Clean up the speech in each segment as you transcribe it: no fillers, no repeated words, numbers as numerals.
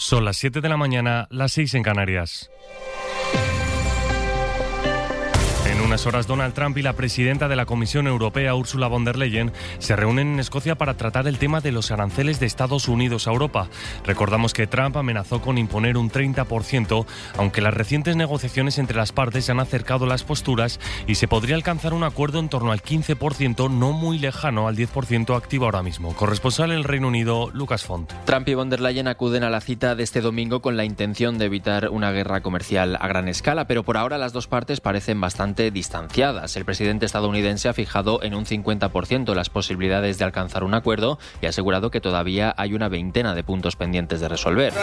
Son las 7 de la mañana, las 6 en Canarias. En unas horas, Donald Trump y la presidenta de la Comisión Europea, Ursula von der Leyen, se reúnen en Escocia para tratar el tema de los aranceles de Estados Unidos a Europa. Recordamos que Trump amenazó con imponer un 30%, aunque las recientes negociaciones entre las partes han acercado las posturas y se podría alcanzar un acuerdo en torno al 15%, no muy lejano al 10% activo ahora mismo. Corresponsal en el Reino Unido, Lucas Font. Trump y von der Leyen acuden a la cita de este domingo con la intención de evitar una guerra comercial a gran escala, pero por ahora las dos partes parecen bastante distanciadas. El presidente estadounidense ha fijado en un 50% las posibilidades de alcanzar un acuerdo y ha asegurado que todavía hay una veintena de puntos pendientes de resolver.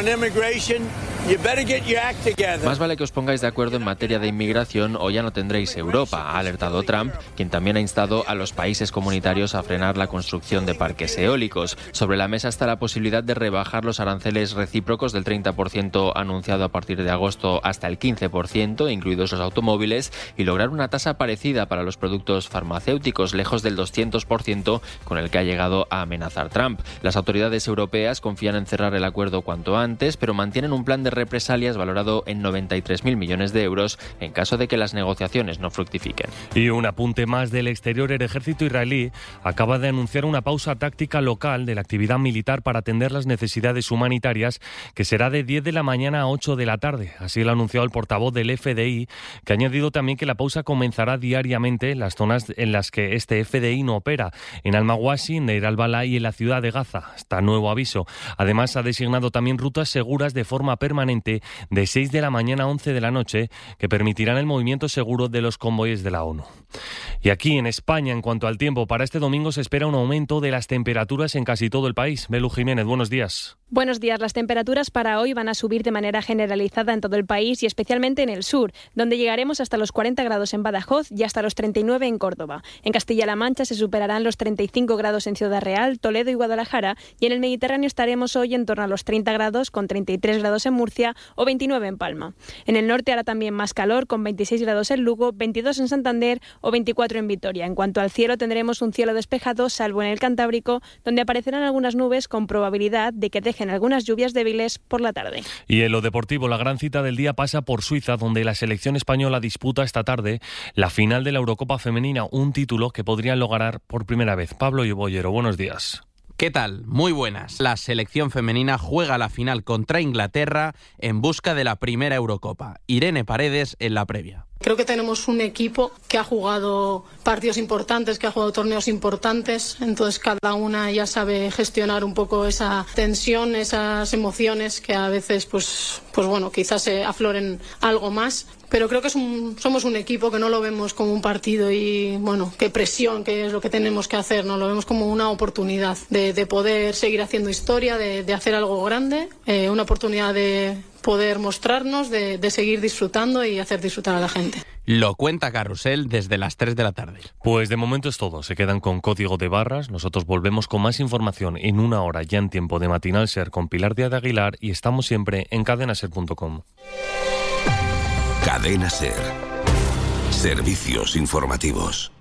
Más vale que os pongáis de acuerdo en materia de inmigración o ya no tendréis Europa, ha alertado Trump, quien también ha instado a los países comunitarios a frenar la construcción de parques eólicos. Sobre la mesa está la posibilidad de rebajar los aranceles recíprocos del 30% anunciado a partir de agosto hasta el 15%, incluidos los automóviles, y lograr una tasa parecida para los productos farmacéuticos, lejos del 200% con el que ha llegado a amenazar Trump. Las autoridades europeas confían en cerrar el acuerdo cuanto antes, pero mantienen un plan de represalias valorado en 93.000 millones de euros en caso de que las negociaciones no fructifiquen. Y un apunte más del exterior: el ejército israelí acaba de anunciar una pausa táctica local de la actividad militar para atender las necesidades humanitarias, que será de 10 de la mañana a 8 de la tarde. Así lo ha anunciado el portavoz del FDI, que ha añadido también que la pausa comenzará diariamente en las zonas en las que este FDI no opera, en Al-Mawashi, en Deir al-Balá y en la ciudad de Gaza. Hasta nuevo aviso. Además, ha designado también rutas seguras de forma permanente de 6 de la mañana a 11 de la noche, que permitirán el movimiento seguro de los convoyes de la ONU. Y aquí en España, en cuanto al tiempo, para este domingo se espera un aumento de las temperaturas en casi todo el país. Belu Jiménez, buenos días. Buenos días. Las temperaturas para hoy van a subir de manera generalizada en todo el país y especialmente en el sur, donde llegaremos hasta los 40 grados en Badajoz y hasta los 39 en Córdoba. En Castilla-La Mancha se superarán los 35 grados en Ciudad Real, Toledo y Guadalajara, y en el Mediterráneo estaremos hoy en torno a los 30 grados, con 33 grados en Murcia o 29 en Palma. En el norte hará también más calor, con 26 grados en Lugo, 22 en Santander o 24 en Vitoria. En cuanto al cielo, tendremos un cielo despejado, salvo en el Cantábrico, donde aparecerán algunas nubes con probabilidad de que dejen algunas lluvias débiles por la tarde. Y en lo deportivo, la gran cita del día pasa por Suiza, donde la selección española disputa esta tarde la final de la Eurocopa Femenina, un título que podrían lograr por primera vez. Pablo Bollero, buenos días. ¿Qué tal? Muy buenas. La selección femenina juega la final contra Inglaterra en busca de la primera Eurocopa. Irene Paredes en la previa. Creo que tenemos un equipo que ha jugado partidos importantes, que ha jugado torneos importantes, entonces cada una ya sabe gestionar un poco esa tensión, esas emociones que a veces pues bueno, quizás se afloren algo más. Pero creo que somos un equipo que no lo vemos como un partido y, bueno, qué presión, qué es lo que tenemos que hacer, ¿no? Lo vemos como una oportunidad de poder seguir haciendo historia, de hacer algo grande, una oportunidad de poder mostrarnos, de seguir disfrutando y hacer disfrutar a la gente. Lo cuenta Carrusel desde las 3 de la tarde. Pues de momento es todo. Se quedan con Código de Barras. Nosotros volvemos con más información en una hora, ya en tiempo de Matinal Ser con Pilar Díaz de Aguilar, y estamos siempre en cadenaser.com. Cadena Ser. Servicios informativos.